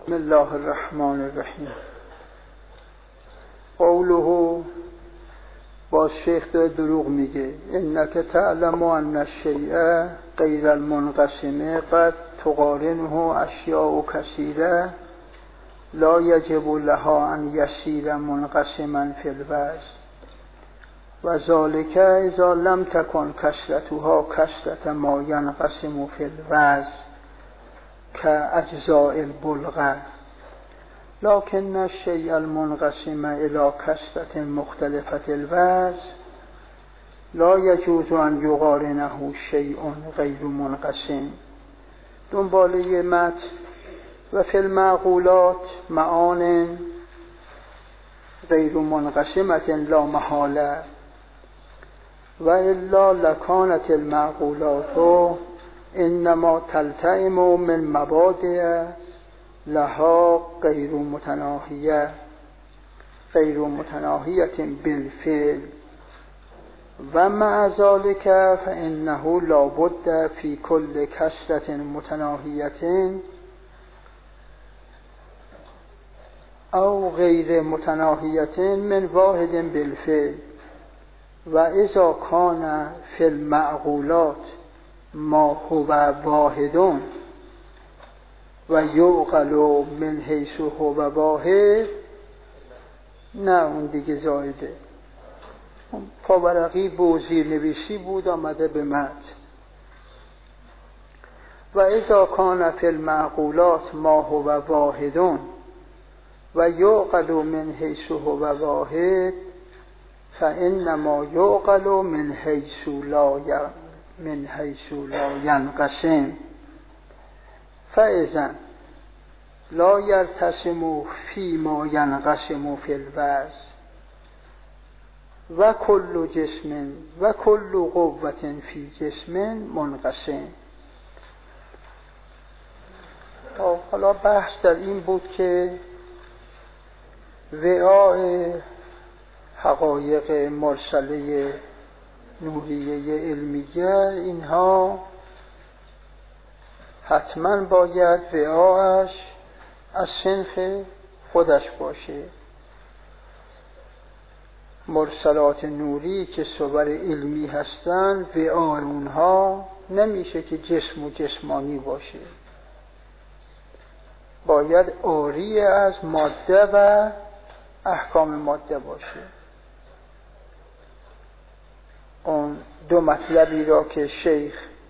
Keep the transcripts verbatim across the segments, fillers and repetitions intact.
بسم الله الرحمن الرحیم. قوله، با شیخ داره دروغ میگه، انک تعلم ان الشیء غیر المنقسم قد تقارنه اشیاء کثیره لا یجب لها ان یسیر منقسما فی الوزن و ذالک اذا لم تکن کثرتها کثرت ما ینقسم فی الوزن كأجزاء البلغة لكن الشيء المنقسم إلى كثرة مختلفة الوزن لا يجوز أن يقارنه شيء غير منقسم. دنباله متن و فی المعقولات معان غیر منقسمة لا محالة و الا لکانت المعقولات انما تلتئم من مبادئ لها غیر متناهیه غیر متناهیه بالفعل و مع ذلك فانه لا بد فی کل کثرة متناهیه او غیر متناهیه من واحد بالفعل و اذا کان فی المعقولات ما هو واحدون و یعقل من حیث هو واحد، نه اون دیگه زایده. پاورقی و زیرنویسی بود آمده به متن. و اذا کان فی المعقولات ما هو واحدون و یعقل من حیث هو واحد فانما یعقل من حیث لا من حیث لا ینقسم فاذا لا یرتسم فیما ینقسم فی الوزن و کل جسم و کل قوة فی جسم منقسم. حالا بحث در این بود که وعاء حقایق مرسله نوریه علمیه اینها حتما باید وعاءش از صنف خودش باشه. مرسلات نوری که صور علمی هستن وعاء اونها نمیشه که جسم و جسمانی باشه، باید عاری از ماده و احکام ماده باشه. اون دو مطلبی را که شیخ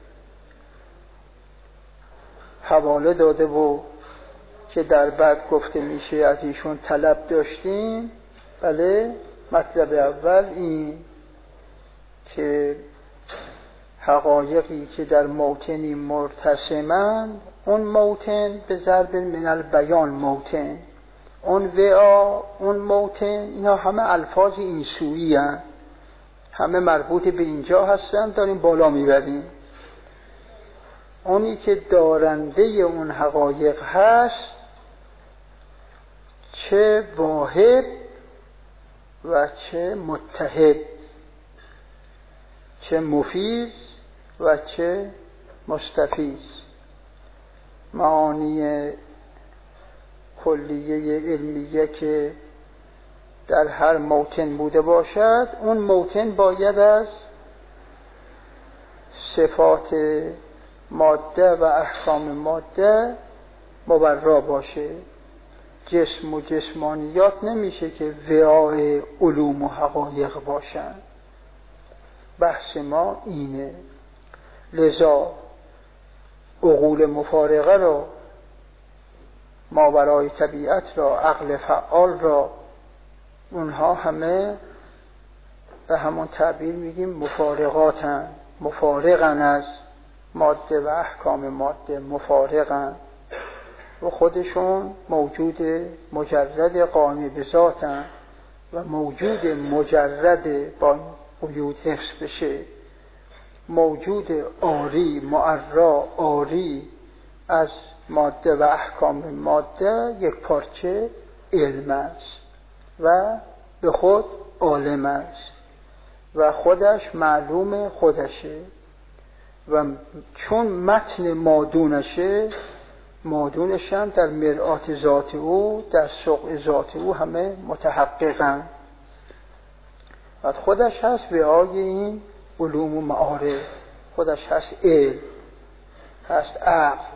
حواله داده و که در بعد گفته میشه از ایشون طلب داشتیم، بله، مطلب اول این که حقایقی که در موطنی مرتسمند، اون موطن به ضرب من البیان موطن، اون وعا، اون موطن، اینا همه الفاظ اینسویی هستند، همه مربوط به اینجا هستن، داریم بالا میبریم. اونی که دارنده اون حقایق هست، چه واهب و چه متحب، چه مفیض و چه مستفیض، معانی کلیه علمیه که در هر موطن بوده باشد، اون موطن باید از صفات ماده و احکام ماده مبرا باشه. جسم و جسمانیات نمیشه که وعاء علوم و حقایق باشن. بحث ما اینه. لذا عقول مفارقه را، ماورای طبیعت را، عقل فعال را، اونها همه به همون تعبیر میگیم مفارقاتن، مفارقن از ماده و احکام ماده، مفارقن و خودشون موجود مجرد قائم به ذاتن و موجود مجرد با قیود حفظ بشه، موجود عاری معرا عاری از ماده و احکام ماده، یک پارچه علم است و به خود عالم است و خودش معلوم خودشه و چون متن مادونشه، مادونش هم در مرآت ذات او، در سقع ذات او همه متحققن. و خودش هست وعای این علوم و معارف، خودش هست علم، هست عقل.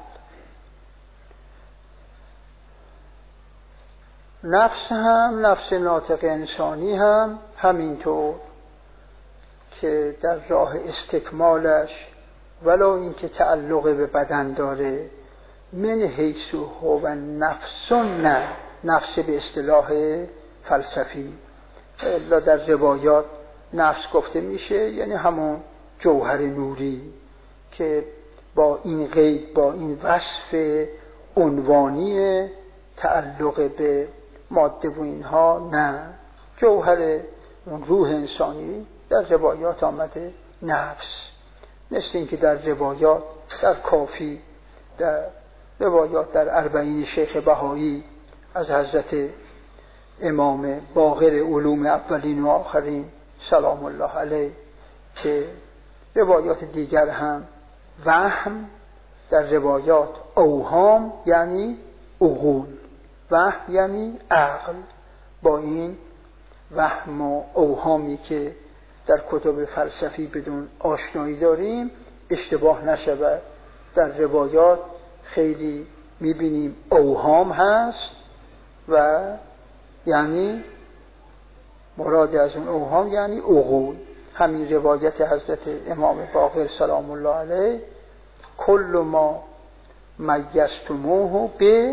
نفس هم، نفس ناطق انسانی هم همینطور که در راه استکمالش ولو اینکه تعلق به بدن داره، من حیث هو نفس، نه نفس به اصطلاح فلسفی، الا در روایات نفس گفته میشه یعنی همون جوهر نوری که با این قید، با این وصف عنوانی تعلق به ماده و اینها، نه، جوهر روح انسانی در روایات آمده نفس. مثل اینکه در روایات در کافی، در روایات در اربعین شیخ بهایی از حضرت امام باقر علوم اولین و آخرین سلام الله علیه، که روایات دیگر هم وهم، در روایات اوهام یعنی عقول، وهم یعنی عقل. با این وهم و اوهامی که در کتب فلسفی بدون آشنایی داریم اشتباه نشود. در روایات خیلی میبینیم اوهام هست و یعنی مراد از اون اوهام یعنی عقول. همین روایت حضرت امام باقر سلام الله علیه، کل ما میزتموه به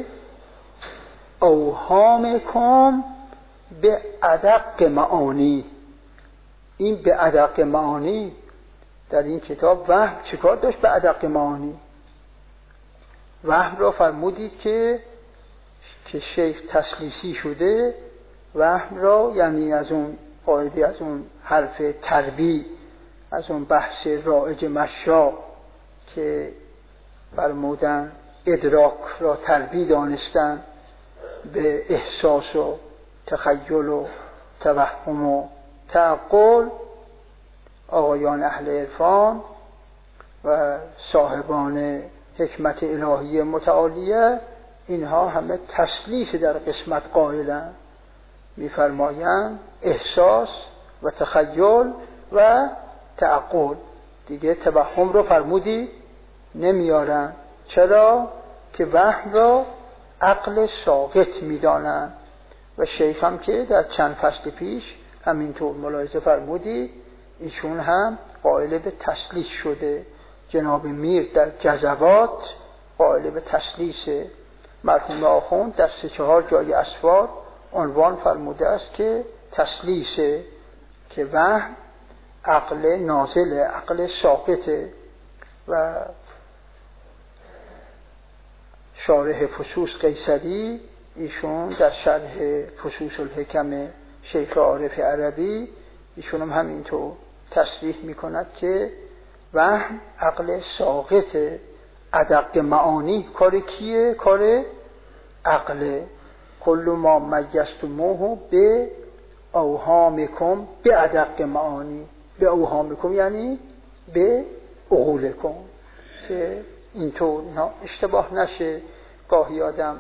اوهامکم به ادق معانی. این به ادق معانی در این کتاب وهم چیکار داشت؟ به ادق معانی وهم را فرمودید که که شیخ تسلیسی شده. وهم را یعنی از اون قاعده، از اون حرف تربی، از اون بحث رائج مشا که فرمودن ادراک را تربی دانستن به احساس و تخیل و توهم و تعقل. آقایان اهل عرفان و صاحبان حکمت الهی متعالیه اینها همه تسلیس در قسمت قائلن، میفرمایند احساس و تخیل و تعقل، دیگه توهم رو فرمودی نمیارن. چرا؟ که وهم را عقل ساقط میدانن. و شیخ هم که در چند فصل پیش همینطور ملاحظه فرمودی ایشون هم قائل به تسلیس شده. جناب میر در جزوات قائل به تسلیسه. مرحوم آخوند در سه چهار جای اسفار عنوان فرموده است که تسلیسه، که وهم عقل نازل، عقل ساقطه. و شارح فصوص قیصری ایشون در شرح فصوص الحکم شیخ عارف عربی ایشون هم همینطور تصریح میکند که وهم عقل ساقطه. ادق معانی کار کیه؟ کار عقل. کل ما میزتموه به اوهامکم به ادق معانی. به اوهامکم یعنی به عقولکم، که اینطور اشتباه نشه. گاهی آدم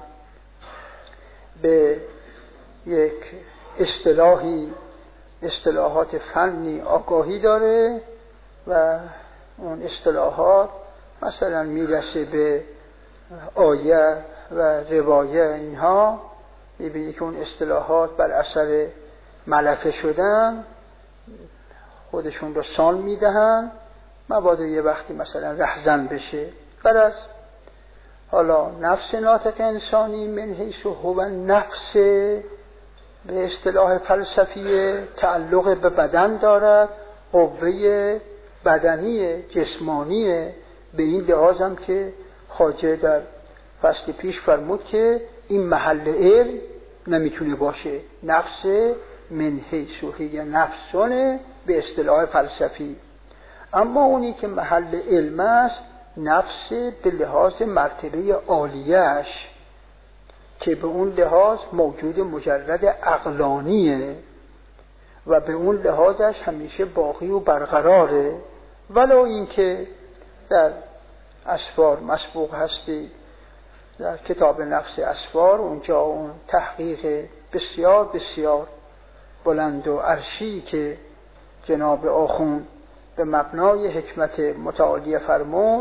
به یک اصطلاحی، اصطلاحات فنی آگاهی داره و اون اصطلاحات مثلا میرسه به آیه و روایه، اینها میبینی که اون اصطلاحات بر اثر ملکه شدن خودشون رو سان میدهن، مبادا یه وقتی مثلا رهزن بشه. برای حالا نفس ناطق انسانی من حیث هو نفس به اصطلاح فلسفی تعلق به بدن دارد، قوه بدنی جسمانی. به این لحاظ هم که خواجه در فصل پیش فرمود که این محل علم نمیتونه باشه. نفس من حیث هی نفسونه به اصطلاح فلسفی. اما اونی که محل علم است نفس به لحاظ مرتبه عالیش، که به اون لحاظ موجود مجرد عقلانیه و به اون لحاظش همیشه باقی و برقراره. ولو این که در اسفار مسبوق هستی در کتاب نفس اسفار اونجا اون تحقیق بسیار بسیار بلند و عرشی که جناب آخوند به مبنای حکمت متعالی فرمود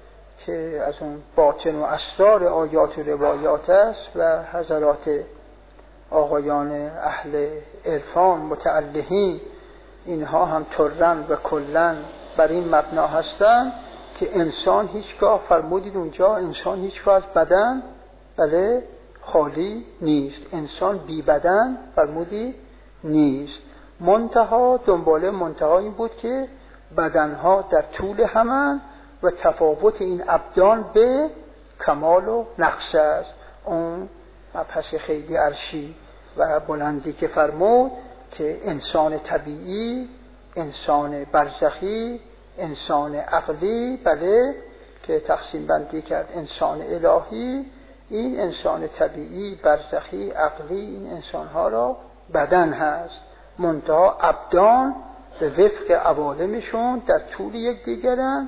که از اون باطن و اسرار آیات و روایات است و حضرات آقایان اهل عرفان متعلهین اینها هم ترن و کلن بر این مبنا هستند که انسان هیچگاه فرمودید اونجا انسان هیچگاه از بدن بله خالی نیست، انسان بی بدن فرمودی نیست. منتها دنباله منتها این بود که بدنها در طول همن و تفاوت این ابدان به کمال و نقص است. اون مبحث خیلی عرشی و بلندی که فرمود که انسان طبیعی، انسان برزخی، انسان عقلی، بله که تقسیم بندی کرد انسان الهی، این انسان طبیعی، برزخی، عقلی، این انسانها را بدن هست. منتها ابدان به وفق عوالمشون در طول یک دیگرن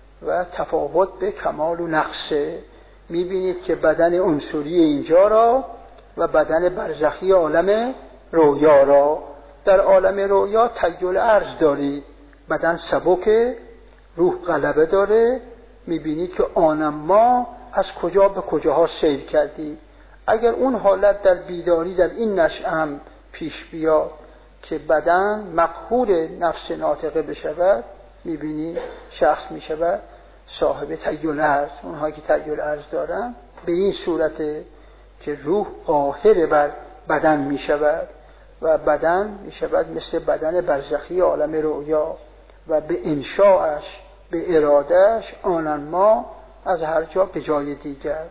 و تفاوت به کمال و نقصه. میبینید که بدن عنصری اینجا را و بدن برزخی عالم رویا را، در عالم رویا تیل عرض داری، بدن سبک، روح غلبه داره. میبینید که آنم ما از کجا به کجاها سیر کردی. اگر اون حالت در بیداری در این نشأه هم پیش بیاد که بدن مقهور نفس ناطقه بشود، میبینی شخص میشود صاحب تیل عرض. اونهایی که تیل عرض دارن به این صورته که روح قاهر بر بدن میشود و بدن میشود مثل بدن برزخی عالم رؤیا و به انشاءش به ارادهش آنن ما از هر جا به جای دیگر،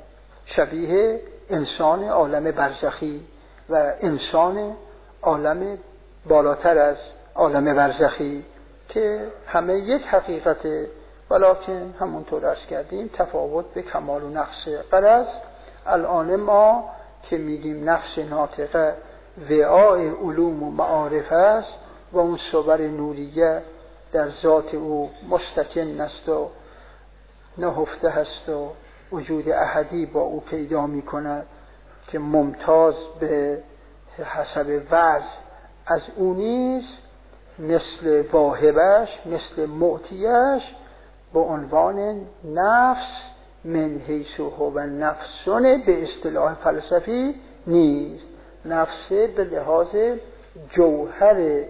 شبیه انسان عالم برزخی و انسان عالم بالاتر از عالم برزخی که همه یک حقیقته، ولکن همونطور عرض کردیم تفاوت به کمال و نقصه. غرض الان ما که میگیم نفس ناطقه وعای علوم و معارف است و اون صور نوریه در ذات او مستکن است و نهفته هست و وجود احدی با او پیدا می کند که ممتاز به حسب وضع از او نیست، مثل واهبش، مثل معطیش با عنوان نفس من حیث هو نفسون به اصطلاح فلسفی نیست. نفس به لحاظ جوهر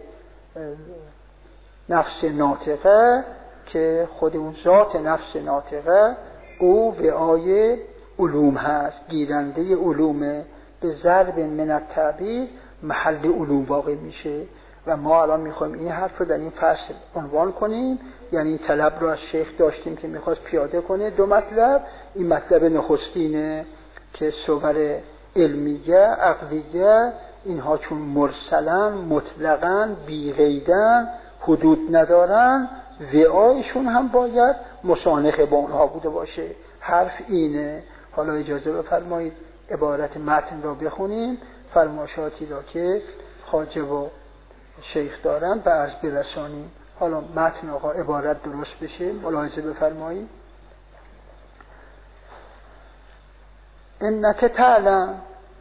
نفس ناطقه که خود اون ذات نفس ناطقه او وعای علوم هست، گیرنده علومه، به ضرب من التعبیر محل علوم واقع میشه. و ما الان میخوایم این حرف رو در این فصل عنوان کنیم، یعنی این طلب رو از شیخ داشتیم که میخواست پیاده کنه دو مطلب. این مطلب نخستینه که صور علمیه، عقلیه، اینها چون مرسلن، مطلقن، بی‌قیدن، حدود ندارن، وعایشون هم باید مسانخ با اونها بوده باشه. حرف اینه. حالا اجازه بفرمایید عبارت متن را بخونیم، فرمایشاتی را که خواجه و شیخ دارن به عرض برسانیم. حالا متن آقا عبارت درست بشه، ملاحظه بفرمایید. انک تعلم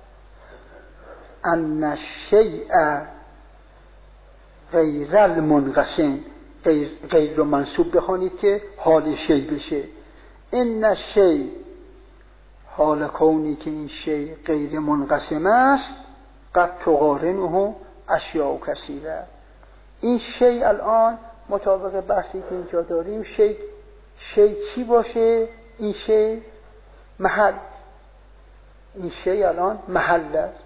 ان الشیء غیر المنقسم، غیر, غیر رو منصوب بخوانید که حال شیء بشه. ان الشیء، حال کونی که این شیء غیر منقسم است، قد تقارنه اشیاء کثیره. این شیء الان مطابق بحثی که اینجا داریم شیء شیء چی باشه؟ این شیء محل، این شیء الان محل است.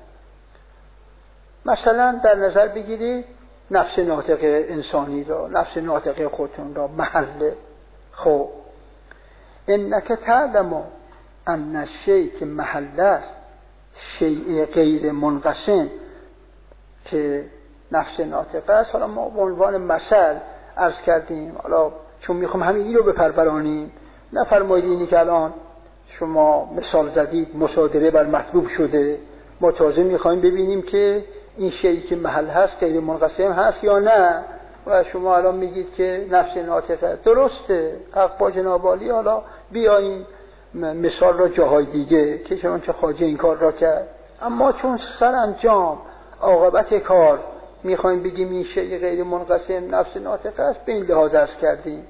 مثلا در نظر بگیرید نفس ناطقه انسانی را، نفس ناطقه خودتون را محله. خب انک تعلم ان الشیء که محل است، شیء غیر منقسم که نفس ناطقه است. حالا ما به عنوان مثل عرض کردیم، حالا چون میخوام همین این رو بپرورانیم، نفرمایید اینی که الان شما مثال زدید مصادره بر مطلوب شده، ما تازه میخوایم ببینیم که این شیئی که محل هست غیر منقسم هست یا نه. و شما الان میگید که نفس ناطقه درسته، حق با جناب عالی. حالا بیاییم مثال را جاهای دیگه که چنانچه خواجه این کار را کرد. اما چون سرانجام عاقبت کار میخوایم بگیم این شیء غیر منقسم نفس ناطق است، به این لحاظ عرض کردیم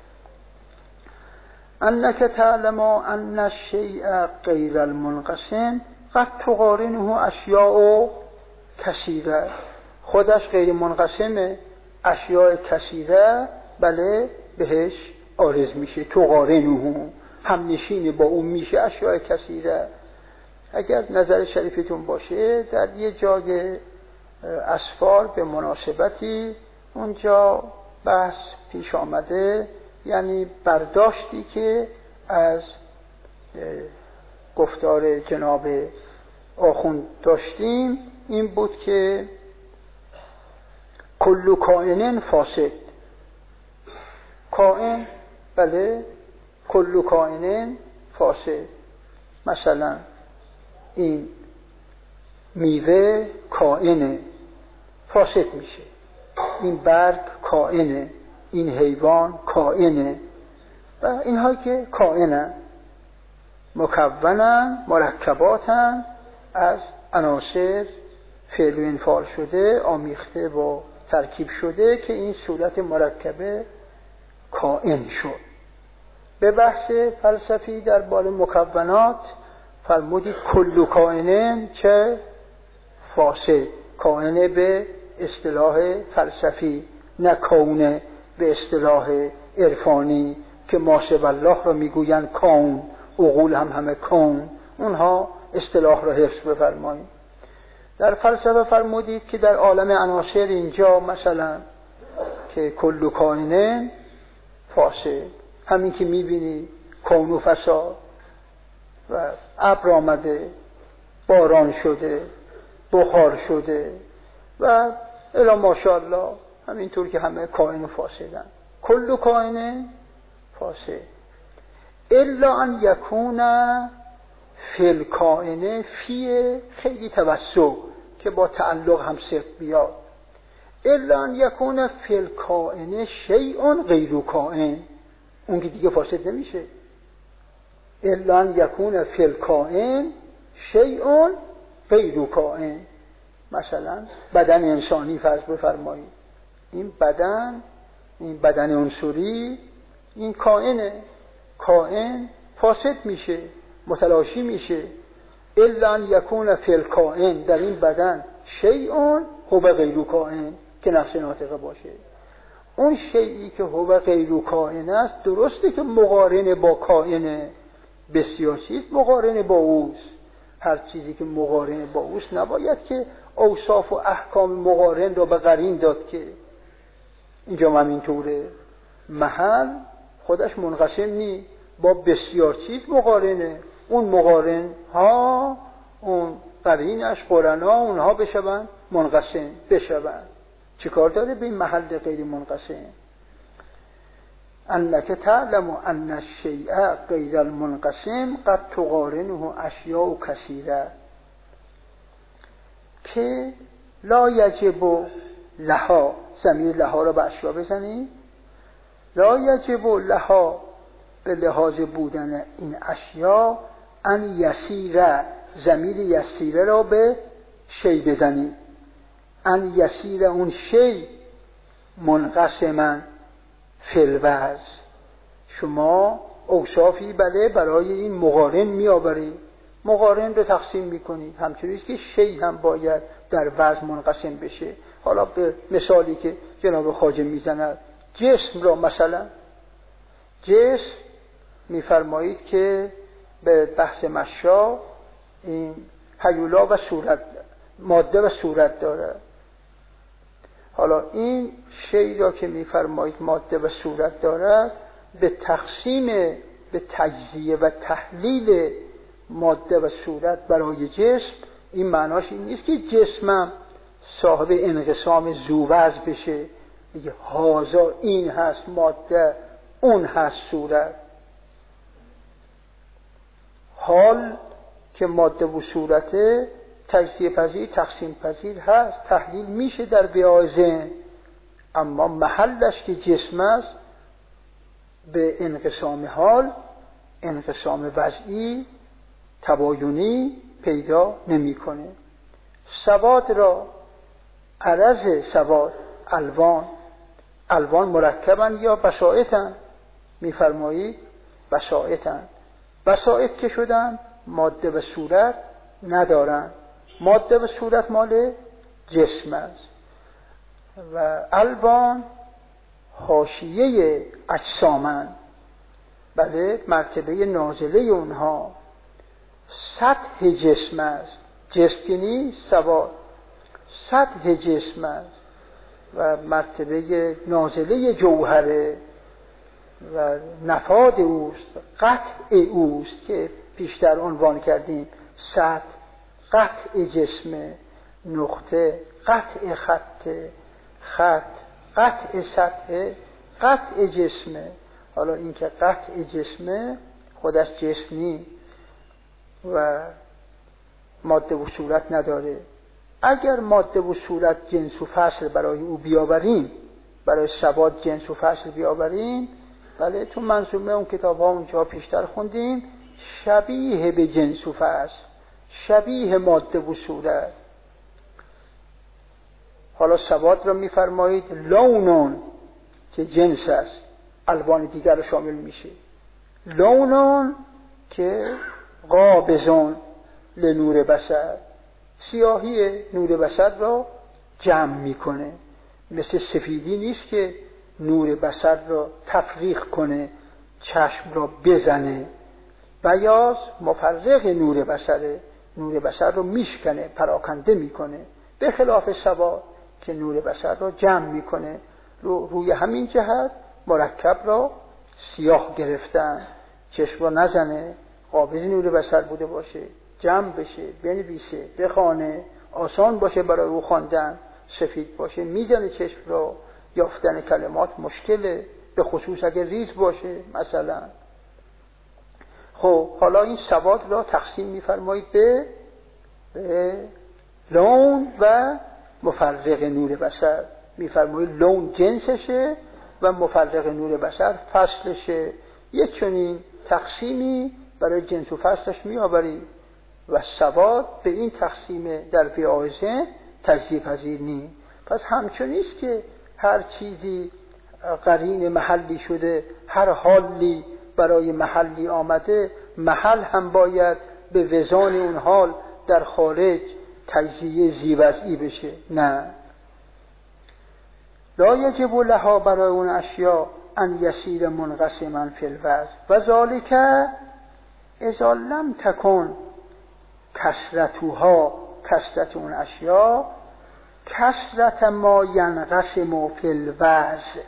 انک تعلم ان الشیء غیر المنقسم قد تقارنه اشیاء کثیره. خودش غیر منقسمه، اشیاء کثیره بله بهش عارض میشه، تقارنه هم نشین با اون میشه اشیاء کثیره. اگر نظر شریفتون باشه در یه جای اسفار به مناسبتی اونجا بحث پیش آمده، یعنی برداشتی که از گفتار جناب آخوند داشتیم این بود که کل کائن فاسد، کائن بله کل کائن فاسد. مثلا این میوه کائنه فاسد میشه، این برگ کائنه، این حیوان کائنه و اینها که کائنن مکونن مرکباتن از عناصر فعل و انفعال شده آمیخته و ترکیب شده که این صورت مرکبه کائن شد. به بحث فلسفی درباره مکونات فرمودید کل کائن چه فاسد، کائن به اصطلاح فلسفی نه کونه به اصطلاح عرفانی که ما سوی الله را میگوین کون، عقول هم همه کون، اونها اصطلاح را حفظ بفرمایید. در فلسفه فرمودید که در عالم عناصر اینجا مثلا که کل کائن فاسد، همین که میبینی کون و فساد و ابر آمده، باران شده، بخار شده و الا ماشاءالله همینطور که همه کائن و فاسدن، کل کائن فاسد الا ان یکون فی الکائن فی خیلی توسع که با تعلق هم صرف بیاد، الا ان یکون فی الکائن شیء غیر کائن، اون که دیگه فاسد نمیشه. الا ان یکون فی الکائن شیء غیر کائن، مثلا بدن انسانی فرض بفرمایید، این بدن این بدن عنصری این کائنه، کائن فاسد میشه متلاشی میشه. الا ان یکون فی الکائن در این بدن شیء هو غیر کائن که نفس ناطقه باشه، اون شیئی که هو غیر کائن است درسته که مقارن با کائن، بسیار چیز مقارن با اوست، هر چیزی که مقارن با اوست نباید که اوصاف و احکام مقارن را به قرین داد که اینجا هم اینطوره. محل خودش منقسم نی، با بسیار چیز مقارنه، اون مقارن ها اون قرینش قرنا اونها بشون منقسم بشون. چه کار داره به این محل غیر منقسم؟ انک تعلم ان الشیء غیر المنقسم قد تقارنه اشیاء کثیره که لا یجب لها، ضمیر لها را به اشیاء بزنید، لا یجب لها به لحاظ بودن این اشیاء ان یسیره، ضمیر یسیره را به شی بزنید، ان یسیره اون شی منقسما فی الوضع. شما اوصافی بله برای این مقارن می آورید، مقارن رو تقسیم می کنید، همچنین که شی هم باید در وضع منقسم بشه. حالا به مثالی که جناب خواجه می زند، جسم را مثلا جسم می فرمایید که به بحث مشا این هیولا و صورت، ماده و صورت داره. حالا این شی را که می فرمایید ماده و صورت داره به تقسیم به تجزیه و تحلیل ماده و صورت برای جسم، این معناش این نیست که جسمم صاحب انقسام ذووضع بشه، میگه هازا این هست ماده اون هست صورت. حال که ماده و صورته تجزیه پذیر تقسیم پذیر هست، تحلیل میشه در بیای ذهن، اما محلش که جسم است به انقسام حال انقسام وضعی تباینی پیدا نمیکنه. سواد را عرض سواد الوان، الوان مرکبن یا بساطن، میفرمایید بساطن. بساط که شدن ماده و صورت ندارن، ماده و صورت مال جسم است و الوان حاشیه اجسامن. بله، مرتبه نازله اونها سطح جسم است. جسم یعنی سواد، سطح جسم است و مرتبه نازله جوهره و نفاد اوست، قطع اوست که پیشتر عنوان کردیم. سطح قطع جسم، نقطه قطع خط، خط قطع سطح قطع جسمه. حالا این که قطع جسمه خودش جسمی و ماده و صورت نداره. اگر ماده و صورت جنس و فصل برای او بیاوریم، برای سواد جنس و فصل بیاوریم، بله تو منظومه اون کتاب ها اونجا پیشتر خوندیم، شبیه به جنس و فصل، شبیه ماده و صورت. حالا سواد را میفرمایید لونون که جنس است، الوان دیگر رو شامل میشه. لونون که قابضون لنور بصر، سیاهی نور بصر را جمع میکنه. مثل سفیدی نیست که نور بصر را تفریق کنه، چشم را بزنه. بیاض مفرق نور بصره، نور بصر را میشکنه، پراکنده میکنه، به خلاف سواد که نور بصر را جمع میکنه. رو روی همین جهت مرکب را سیاه گرفتن، چشم را نزنه، قابض نور بصر بوده باشه، جمع بشه، بنویسه، بخوانه، آسان باشه برای او خواندن. سفید باشه میزنه چشم را، یافتن کلمات مشکله، به خصوص اگر ریز باشه مثلا. خب حالا این سواد را تقسیم میفرمایید به به لون و مفرق نور بصر. میفرمایید لون جنسشه و مفرق نور بصر فصلشه. یک چنین تقسیمی برای جنس و فصلش میآورید و سواد به این تقسیم در بیاعظه تجزیه پذیر نیست. پس همچون نیست که هر چیزی قرین محلی شده، هر حالی برای محلی آمده، محل هم باید به وزان اون حال در خارج تجزیه زیوضعی بشه. نه، لا یجب لها برای اون اشیاء ان یسیر منقسما فی الوضع و ذالک اذا لم تکن کثرتها، کثرت اون اشیاء کثرت ما ینقسم فی الوضع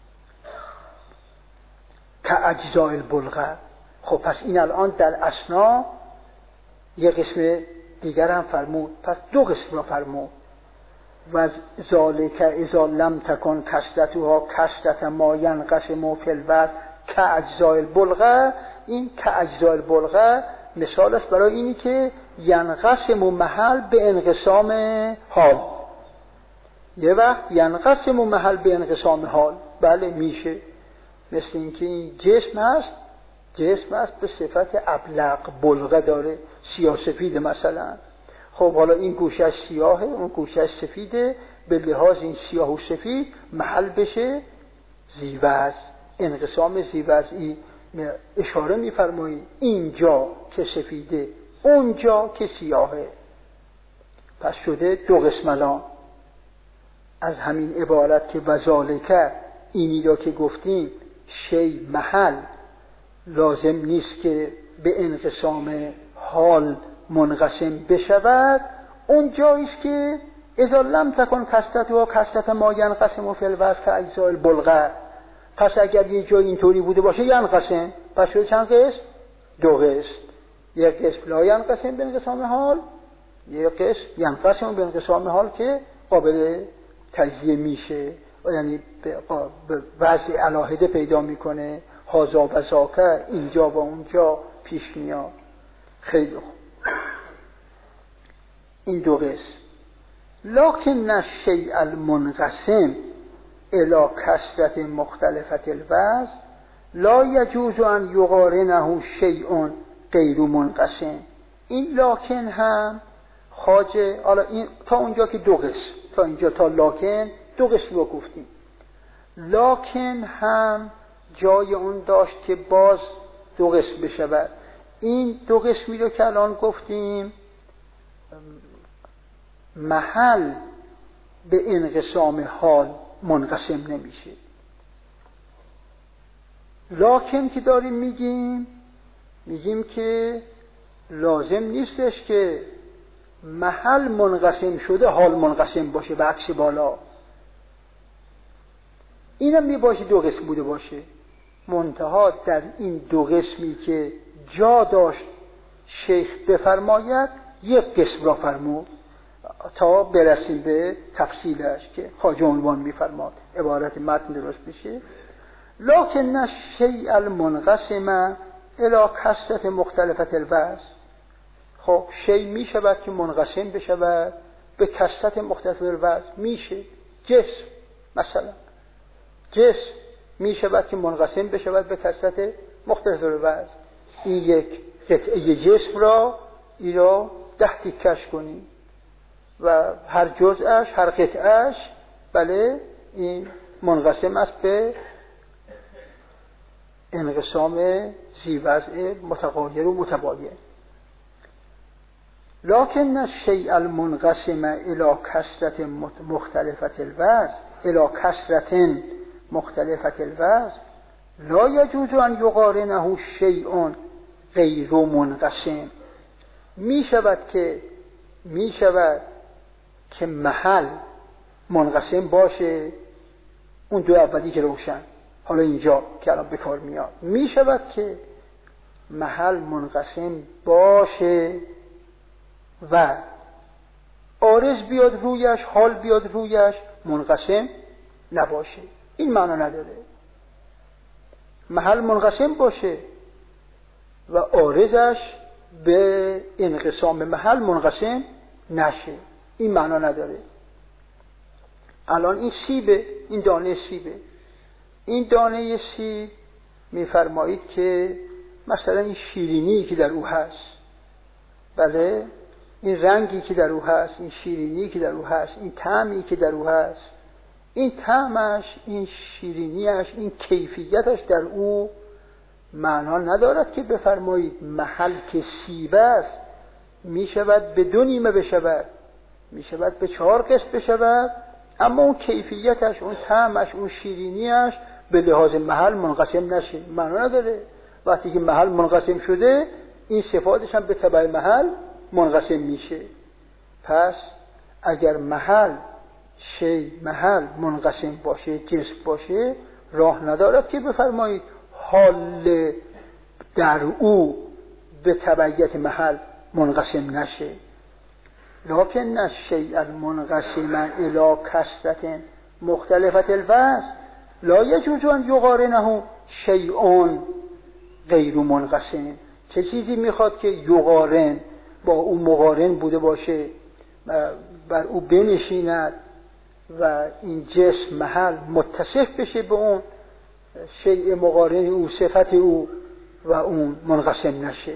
که اجزاء البلغه. خب پس این الان در اسنا یه قسم دیگر هم فرمود، پس دو قسم رو فرمود. و ذالک اذا لم تکن کثرتها کثرت ما ینقسم فی الوضع که اجزاء البلغه. این که اجزاء البلغه مثال است برای اینی که ینقسم محل به انقسام حال. یه وقت ینقسم محل به انقسام حال، بله میشه. مثل اینکه این جسم هست، جسم هست به صفت ابلق، بلغه داره، سیاه سفید مثلا. خب حالا این گوشش سیاهه، اون گوشش سفیده، به لحاظ این سیاه و سفید محل بشه زیوضع، انقسام زیوضعی. اشاره میفرمایی اینجا که سفیده، اونجا که سیاهه. پس شده دو قسم الان. از همین عبارت که وذالک، اینی را که گفتیم شی محل لازم نیست که به انقسام حال منقسم بشود. اون جاییست که اذا لم تکن کثرتها کثرت ما ینقسم فی الوضع که اجزاء البلغه. پس اگر یه جای اینطوری بوده باشه ینقسم، پس شده چند قسم؟ دو قسم. یک قسم لا ینقسم به انقسام حال، یک قسم ینقسم به انقسام حال که قابل تجزیه میشه، یعنی به وضع علاهده پیدا میکنه. هذا و ذاک، اینجا و اونجا پیش میاد. خیلی خوب، این دو قسم. لکن الشیء المنقسم الی کثرت مختلفت الوضع لا یجوز ان یقارنه شیء غیر منقسم. این لاکن هم خواجه، حالا این تا اونجا که دو قسم، تا اینجا تا لاکن دو قسم رو گفتیم. لاکن هم جای اون داشت که باز دو قسم بشود. این دو قسمی رو که الان گفتیم محل به انقسام حال منقسم نمیشه. لاکن که داریم میگیم میگیم که لازم نیستش که محل منقسم شده حال منقسم باشه و عکس بالا. اینم می باشه دو قسم بوده باشه، منتها در این دو قسمی که جا داشت شیخ بفرماید یک قسم را فرمود تا برسیم به تفصیلش که خواجه عنوان میفرماد عبارت متن درست بشه. لکن الشیء المنقسم الی کثرة مختلفة الوضع. خب شیء می شود که منقسم بشود به کثرت مختلف الوضع. میشه جسم، مثلا جسم می شود که منقسم بشود به کثرت مختلف الوضع. این یک قطعه جسم را ای را ده تیکش کنی و هر جزءش هر قطعهش بله این منقسم است به انقسام ذی وضع متغایر و متباین. لکن الشیء المنقسم الی کثرة مختلفة الوضع الی کثرة مختلفة الوضع لا یجوز ان یقارنه شیء غیر منقسم. می شود که می شود که محل منقسم باشه، اون دو اولی که روشن، حالا اینجا که الان به کار میاد می شود که محل منقسم باشه و عارض بیاد رویش، حال بیاد رویش، منقسم نباشه. این معنا نداره. محل منقسم باشه و عارضش به انقسام محل منقسم نشه، این معنا نداره. الان این سیبه، این دانه سیبه، این دانه سیب میفرمایید که مثلا این شیرینی که در او هست، بله این رنگی که در او هست، این شیرینی که در او هست، این طعمی که در او هست، این طعمش، این شیرینیش، این کیفیتش در او معنا ندارد که بفرمایید محل که سیب است می شود به دو نیمه بشود، می شود به چهار قسم بشود، اما اون کیفیتش، اون طعمش، اون شیرینیش به لحاظ محل منقسم نشه. معنا نداره. وقتی که محل منقسم شده این صفاتش هم به تبع محل منقسم میشه. پس اگر محل شی محل منقسم باشه، جسم باشه، راه ندارد که بفرمایید حال در او به تبعیت محل منقسم نشه. لکن الشیء المنقسم الی کثرة مختلفة الوضع لا یجوز ان یقارنه شیء غیر منقسم. چه چیزی میخواد که یقارن با او مقارن بوده باشه، بر او بنشیند و این جسم محل متصف بشه به اون شیء مقارن او، صفت او، و اون منقسم نشه.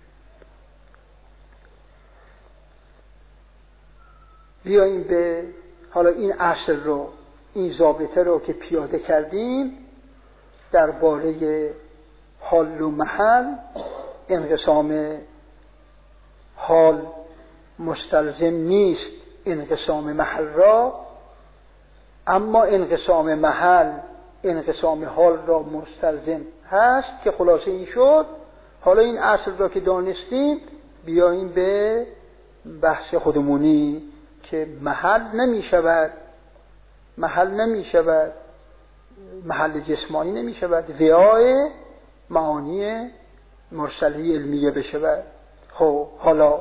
بیاییم به حالا این اصل رو، این ضابطه رو که پیاده کردیم درباره حال و محل. انقسام حال مستلزم نیست انقسام محل را، اما انقسام محل انقسام حال را مستلزم هست، که خلاصه این شد. حالا این اصل را که دانستیم بیاییم به بحث خودمونی که محل نمی شود محل نمی شود محل جسمانی نمی شود وعای معانی مرسله علمیه بشود. خب حالا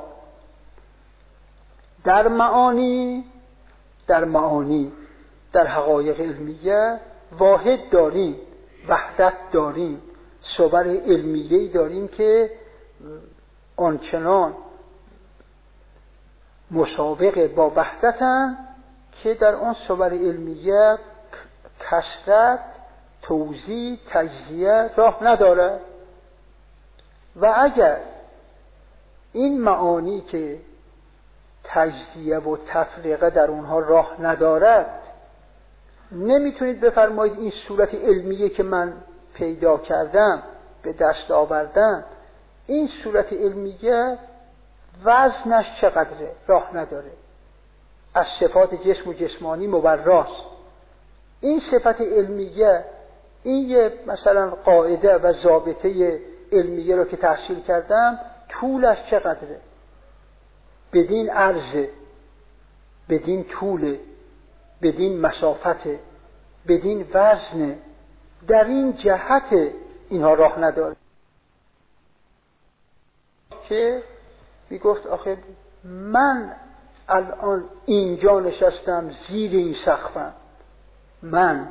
در معانی در معانی در حقایق علمیه واحد داریم، وحدت داریم، صور علمیه‌ای داریم که آنچنان مسابقه با وحدتن که در آن صور علمیه کثرت توزیع تجزیه راه ندارد. و اگر این معانی که تجزیه و تفریقه در اونها راه ندارد، نمیتونید بفرمایید این صورت علمیه که من پیدا کردم، به دست آوردم، این صورت علمیه وزنش چقدره؟ راه نداره. از صفات جسم و جسمانی مبراست. این صفت علمیه، این یه مثلا قاعده و ضابطه علمیه رو که تحصیل کردم، طولش چقدره؟ بدین عرضه، بدین طول، بدین مسافت، بدین وزن، در این جهت اینها راه نداره. که میگفت آخه من الان اینجا نشستم زیر این سقفم، من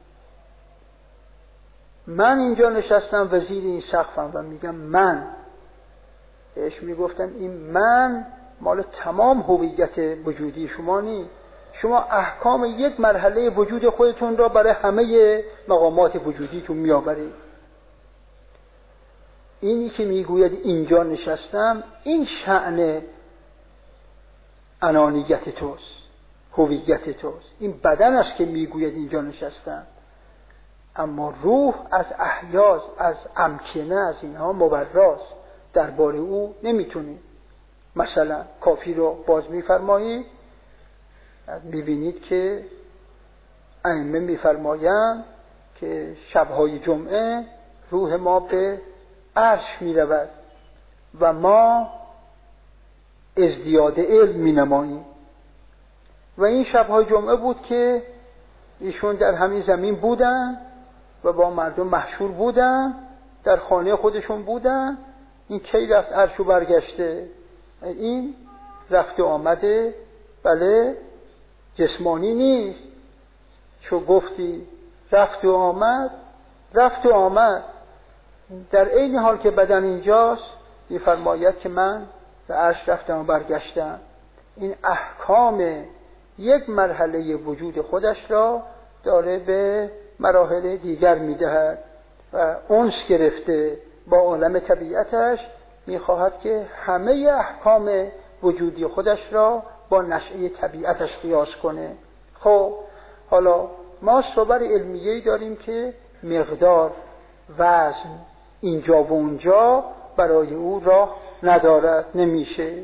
من اینجا نشستم و زیر این سقفم و میگم من. بهش میگفتم این من مال تمام هویت وجودی شما نیست. شما احکام یک مرحله وجود خودتون را برای همه مقامات وجودیتون میآورید. اینی که میگوید اینجا نشستم، این شأن انانیت توست، هویت توست. این بدن است که میگوید اینجا نشستم، اما روح از احیاز، از امکنه، از اینها مبراست. درباره او نمیتونید. مثلا کافی رو باز میفرمایید، میبینید که ائمه میفرمایند که شبهای جمعه روح ما به عرش میرود و ما ازدیاد علم مینماییم. و این شبهای جمعه بود که ایشون در همین زمین بودن و با مردم محشور بودن، در خانه خودشون بودن. این کی رفت عرش و برگشته؟ این رفت و آمده، بله، جسمانی نیست. چو گفتی رفت و آمد، رفت و آمد. در عین حال که بدن اینجاست، می‌فرماید که من به عرش رفتم و برگشتم. این احکام یک مرحله وجود خودش را داره به مراحل دیگر میدهد و انس گرفته با عالم طبیعتش، میخواهد که همه احکام وجودی خودش را با نشأه طبیعتش قیاس کنه. خب حالا ما صور علمیه‌ای داریم که مقدار، وزن، اینجا و اونجا برای او راه ندارد، نمیشه.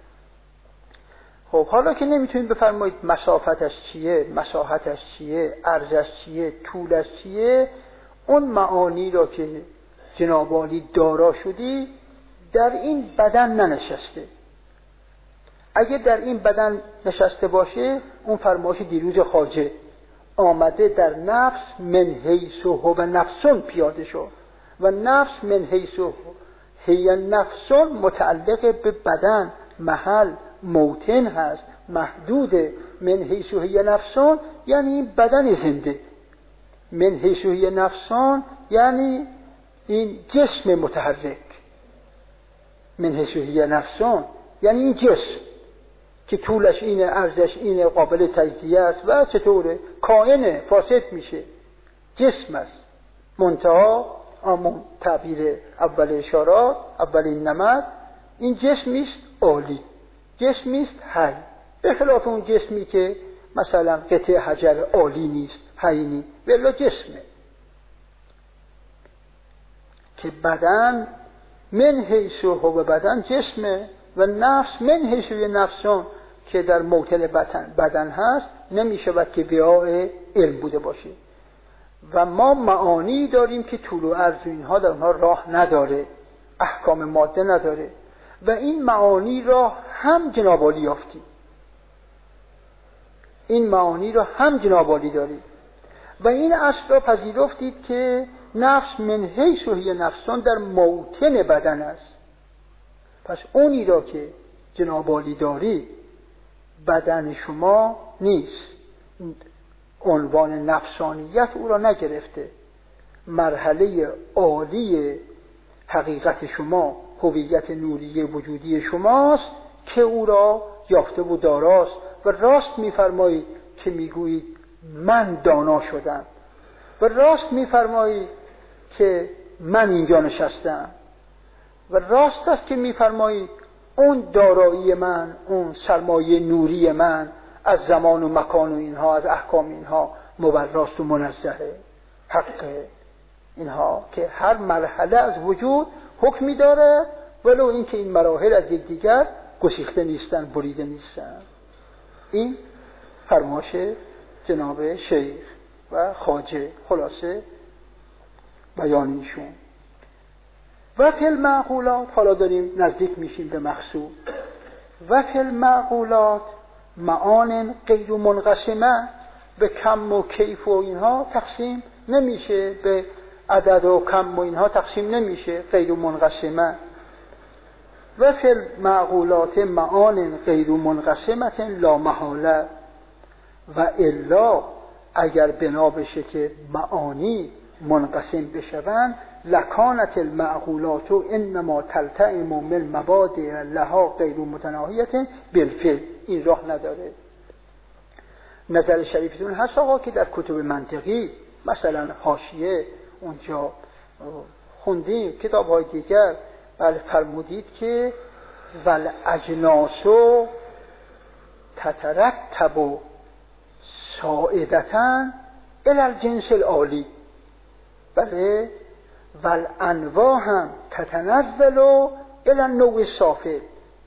خب حالا که نمیتونید بفرمایید مسافتش چیه، مساحتش چیه، عرضش چیه، طولش چیه، اون معانی را که جناب عالی دارا شدی در این بدن ننشسته. اگه در این بدن نشسته باشه، اون فرمایش دیروز خواجه آمده در نفس من حیث هو نفسون پیاده شد و نفس من حیث هی نفسون متعلق به بدن، محل، موطن هست، محدود. من حیث هی نفسون یعنی این بدن زنده، من حیث هی نفسون یعنی این جسم متحرک، من حیث هی نفسون یعنی این جسم که طولش اینه، عرضش اینه، قابل تجزیه است و چطوره کائنه، فاسد میشه، جسم است. منتها همون تعبیر اول اشارات، اولین نمد، این جسمی است عالی، جسمی است حی، به خلاف اون جسمی که مثلا قطع حجر عالی نیست، حی نیست، ولی جسمه. که بدن من حیث هو بدن جسمه و نفس من حیث نفسون که در موطن بدن, بدن هست، نمیشود که وعاء علم بوده باشه. و ما معانی داریم که طول و عرض اینها در اونها راه نداره، احکام ماده نداره و این معانی را هم جناب عالی یافتی، این معانی را هم جناب عالی دارید و این اصل را پذیرفتید که نفس من حیث هی نفسان در موطن بدن است. پس اونی را که جناب عالی دارید بدن شما نیست، عنوان نفسانیت او را نگرفته. مرحله عالی حقیقت شما، هویت نوری وجودی شماست که او را یافته و داراست و راست می‌فرمایید که میگویید من دانا شدم. و راست میفرمایید که من اینجا نشستم و راست است که میفرمایید اون دارایی من، اون سرمایه نوری من از زمان و مکان و اینها، از احکام اینها مبراست و منزهه. حق اینها که هر مرحله از وجود حکمی داره، ولو اینکه این مراحل از یکدیگر گسیخته نیستن، بریده نیستن. این فرمایش جناب شیخ و خواجه، خلاصه بیان ایشون. و فی المعقولات، حالا داریم نزدیک میشیم به مقصود. و فی المعقولات معان غیر منقسمه، به کم و کیف و اینها تقسیم نمیشه، به عدد و کم و اینها تقسیم نمیشه، غیر منقسمه. و فی المعقولات معان غیر منقسمه لا محاله، و الا اگر بنا بشه که معانی منقسم بشوند، لکانت المعقولات انما تلتئم من مبادئ لها غیر متناهیه بالفعل. این راه نداره. نظر شریفتون هست آقا که در کتب منطقی، مثلا حاشیه اونجا خوندیم، کتاب های دیگر، بله فرمودید که ول اجناسو تترتب ساعدتاً الی الجنس العالی، بله ول انواع هم تتنزل الی النوع السافل.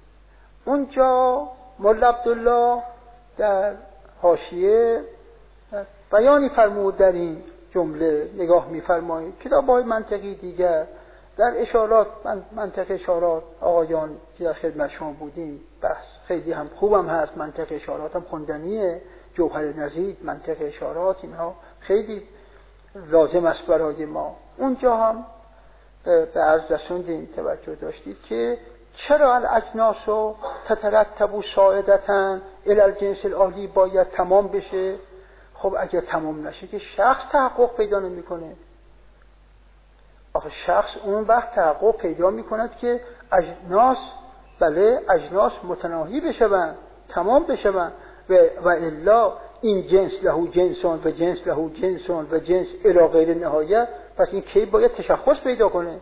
اونجا مولا عبدالله در حاشیه بیانی فرمود در این جمله، نگاه می‌فرمایید کتاب‌های منطقی دیگر در اشارات، من منطق اشارات آقایان که در خدمت شما بودیم، بحث خیلی هم خوبم هست، منطق اشارات هم خوندنیه، جوهر نزید، منطق اشارات، اینها خیلی لازم است برای ما. اونجا هم به عرض رسوندیم، توجه داشتید که چرا الاجناس و تترتب ساعدتاً الی الجنس العالی باید تمام بشه؟ خب اگر تمام نشه که شخص تحقق پیدا نمی‌کنه. آخه شخص اون وقت تحقق پیدا می‌کند که اجناس، بله اجناس متناهی بشوند، تمام بشوند، و و الا این جنس له جنسون و جنس له جنسون و جنس الی غیر نهایه. پس این کی باید تشخص پیدا کنه.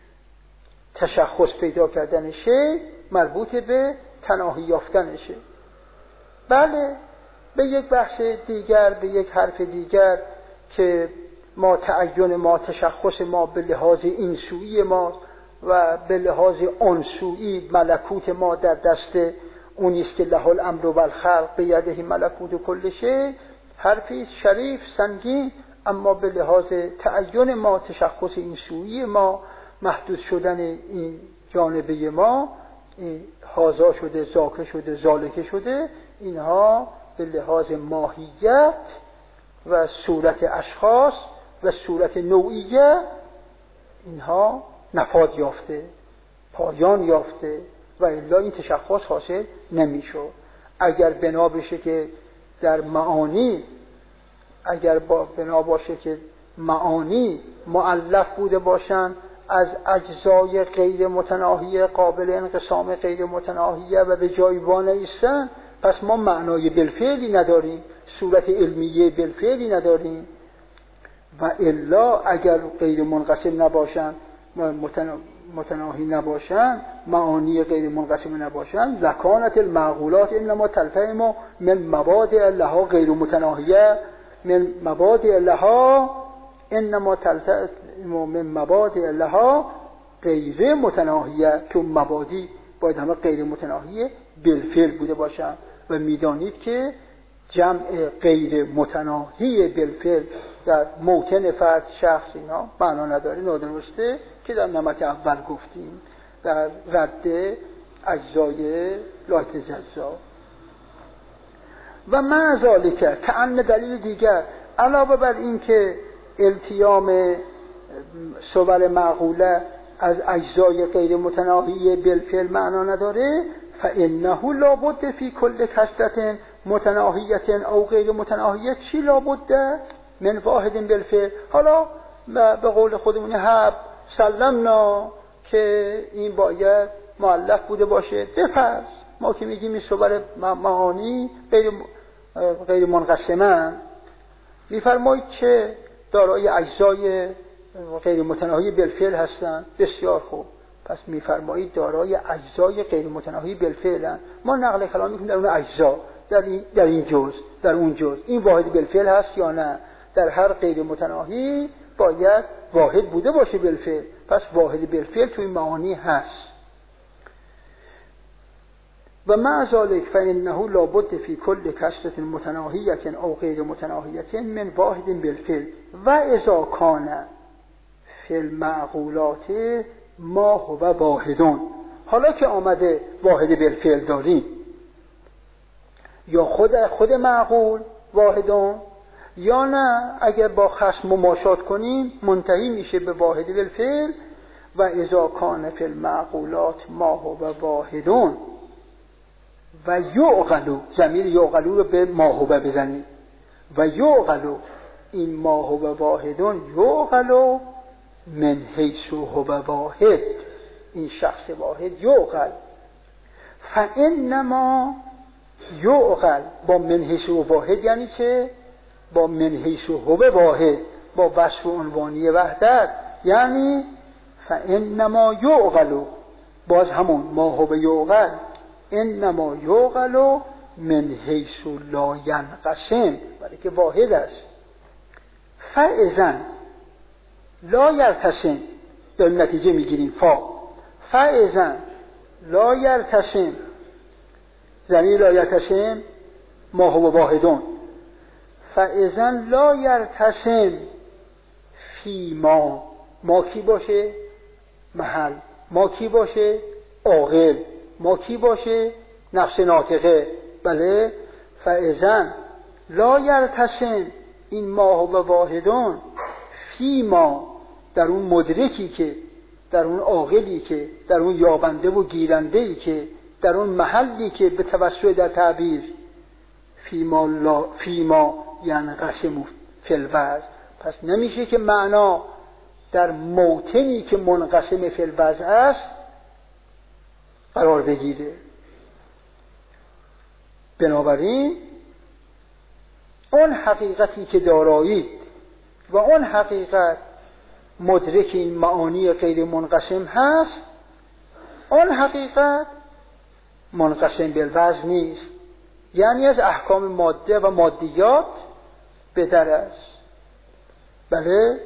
تشخص پیدا کردن شی مربوط به تناهی یافتنشه. بله به یک بحث دیگر، به یک حرف دیگر که ما تعین ما، تشخص ما به لحاظ این سویی ما و به لحاظ آن سویی ملکوت ما در دست اونیست که له الامر و الخلق بیده ملکوت کل شی، حرفی شریف سنگین، اما به لحاظ تعین ما، تشخص این سویی ما، محدود شدن این جانبه ما، این هازا شده، زاکه شده، زالکه شده، اینها به لحاظ ماهیت و صورت اشخاص و صورت نوعیه اینها نفاد یافته، پایان یافته، و الا این تشخص حاصل نمیشد. اگر بنا بشه که در معانی، اگر با بنا باشه که معانی مؤلف بوده باشند از اجزای غیر متناهیه قابل انقسام غیر متناهیه و به جای وانایستن، پس ما معنای بالفعلی نداریم، صورت علمیه بالفعلی نداریم. و الا اگر غیر منقسم نباشن، متناهی نباشن، معانی غیر منقسم نباشن، لکانت المعقولات انما تلتئم من مبادئ لها غیر متناهیه، من مبادئ لها انما تلتئم من مبادئ لها غیر متناهیه، که مبادی باید همه غیر متناهیه بالفعل بوده باشن. و میدانید که جمع غیر متناهی بالفعل در موطن فرد، شخص، اینا معنا نداره، نادرسته، که در نمط اول گفتیم در رد اجزای لایت جزا. و مع ذالک کأن دلیل دیگر، علاوه بر این که التیام صور معقوله از اجزای غیر متناهی بالفعل معنا نداره، فانه لابد فی کل کسرت متناهیه او غیر متناهیه چی لابد من واحد بالفعل. حالا به قول خودمون حب سلمنا که این باید مؤلف بوده باشه، بفرض ما که میگیم این صور معانی غیر غیر منقسمه، میفرمایید که دارای اجزای غیر متناهی بالفعل هستند. بسیار خوب، پس میفرمایید دارای اجزای غیر متناهی بالفعلن. ما نقل کلام میکنیم در اون اجزا، در این در این جزء، در اون جزء. این واحد بالفعل هست یا نه؟ در هر غیر متناهی باید واحد بوده باشه بالفعل، پس واحد بالفعل توی معانی هست. و مع ذلك فانه لابد فی کل کسرة متناهیة او غیر متناهیة من واحد بالفعل و اذا کان فی المعقولات ما هو واحدون. حالا که آمده واحد بالفعل داریم، یا خود خود معقول واحدون، یا نه اگر با خصم مماشات کنیم منتهی میشه به واحد بالفعل. و اذا کان فی المعقولات ما هو واحدون و یعقلو، ضمیر یعقلو رو به ما هو بزنید، و یعقلو، این ما هو واحدون یعقلو من حیث هو واحد، این شخص واحد یعقل. فانما یعقل با من حیث هو واحد یعنی چه؟ با من حیث هو واحد، با وصف عنوانی وحدت، یعنی فانما یعقل، باز همون ما هو یعقل، انما یعقل من حیث لا ینقسم، برای که واحد است. فاذا لا یرتسم، در نتیجه میگیریم فا، فاذا لا یرتسم، ضمیر لا یرتسم ما هو واحدون، فاذا لا یرتسم فی ما، ما کی باشه؟ محل. ما کی باشه؟ عاقل. ما کی باشه؟ نفس ناطقه. بله. فاذا لا یرتسم، این ما هو واحدون، فی ما، در اون مدرکی که، در اون عاقلی که، در اون یابنده و گیرنده‌ای که، در اون محلی که به توسط در تعبیر فی ما لا فی ما ینقسم فی الوضع، پس نمیشه که معنا در موطنی که منقسم فی الوضع است قرار بگیره. بنابراین اون حقیقتی که دارایید و اون حقیقت مدرک این معانی غیر منقسم هست، اون حقیقت منقسم بالوضع نیست، یعنی از احکام ماده و مادیات بهتر است. بله.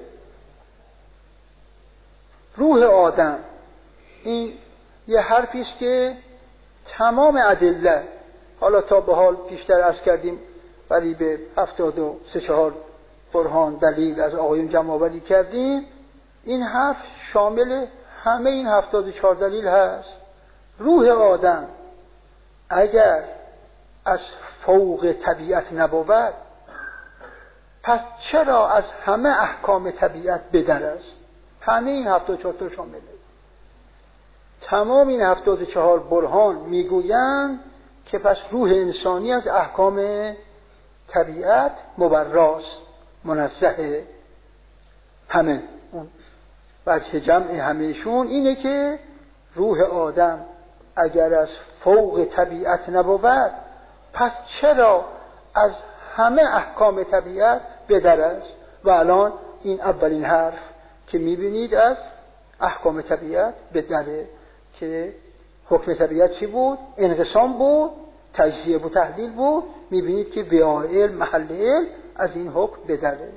روح آدم، این یه حرفی است که تمام ادله، حالا تا به حال بیشتر عرض کردیم ولی به هفتاد و سه چهار برهان دلیل از آقایون جمع آوری کردیم، این حرف شامل همه این هفتاد و چهار دلیل هست. روح آدم اگر از فوق طبیعت نبود، پس چرا از همه احکام طبیعت بدر است؟ همه این هفتاد و چهار تا شامله. تمام این هفتاد و چهار برهان میگویند که پس روح انسانی از احکام طبیعت مبراست، منزهه. همه اون وجه جمع همهشون اینه که روح آدم اگر از فوق طبیعت نبود، پس چرا از همه احکام طبیعت بدر است؟ و الان این اولین حرف که میبینید از احکام طبیعت بدره، که حکم طبیعت چی بود؟ انقسام بود، تجزیه و تحلیل بود. میبینید که وعائل محل علم از این حکم بدره.